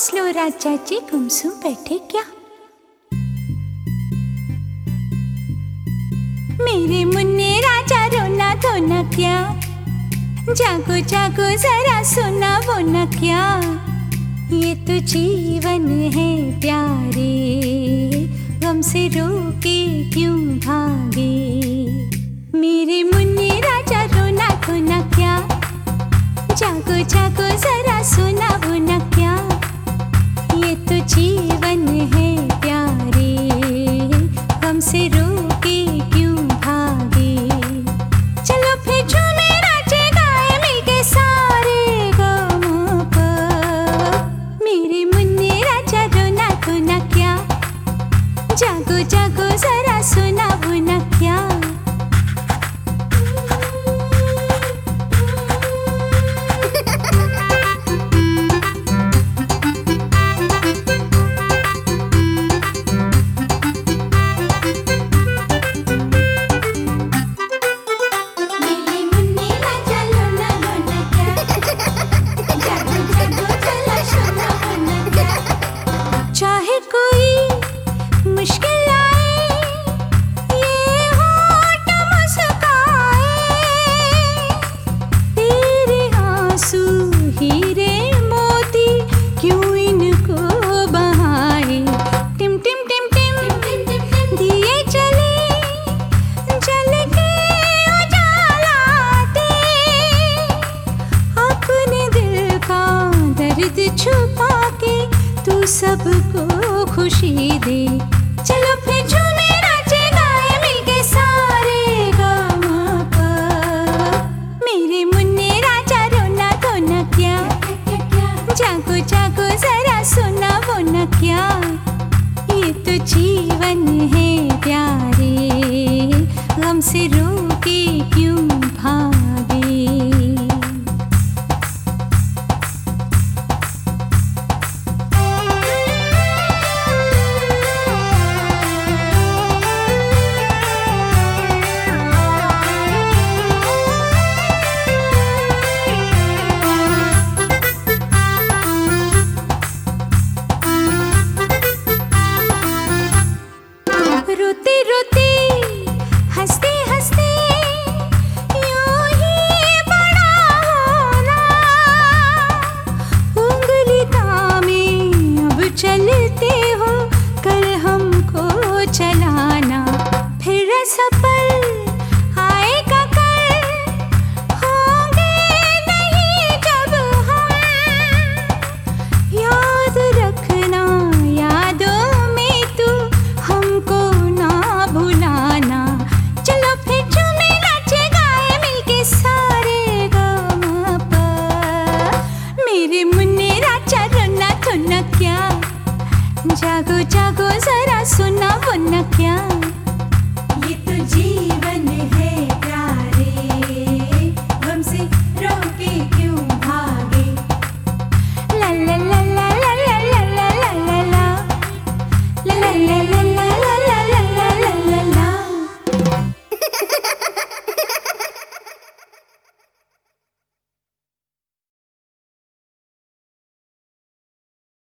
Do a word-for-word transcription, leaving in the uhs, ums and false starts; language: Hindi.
हौस लो राजा जी, गुमसुम बैठे क्या? मेरे मुन्ने राजा रोना धोना क्या? जागो जागो जरा सुना वो न क्या? ये तो जीवन है प्यारे, गम से रोके क्यों भागे? मेरे मुन्ने राजा रोना धोना क्या? जागो जागो जरा सुना वो न क्या? ये तो जीवन है प्यारे, गम से रोके क्यों भागे? चलो फिर झूमे नाचे गाए मिलके सारे गामों पर। मेरे मुन्ने राजा रोना धोना क्या? जागो जागो जरा सुना वो न क्या? चाहे कोई मुश्किल आए, ये होठ मुस्काए, तेरे आंसू हीरे मोती क्यों इनको बहाए? टिम टिम टिम टिम दिए चले जल के उजालाते, अपने दिल का दर्द छुपा के तू सबको खुशी दे। चलो फिर झूमे नाचे गाए मिलके सारे गामों पर। मेरे मुन्ने राजा रोना धोना क्या? जागो जागो जरा सुना वो न क्या? ये तो जीवन है प्यारे, गम से रोके क्यों भागे? रोते रोते हंसते हंसते यूं ही बड़ा होना, उंगली थामे अब चलते हो, कल हमको चलाना। फिर सफल आएगा कल, होंगे नहीं जब हम, याद रखना यादों में तू हमको ना भुलाना। चलो फिर झूमे नाचे गाए मिलके सारे गामों पर। मेरे मुन्ने राजा रोना धोना क्या? जागो जागो जरा सुना वो न क्या? ये तो जी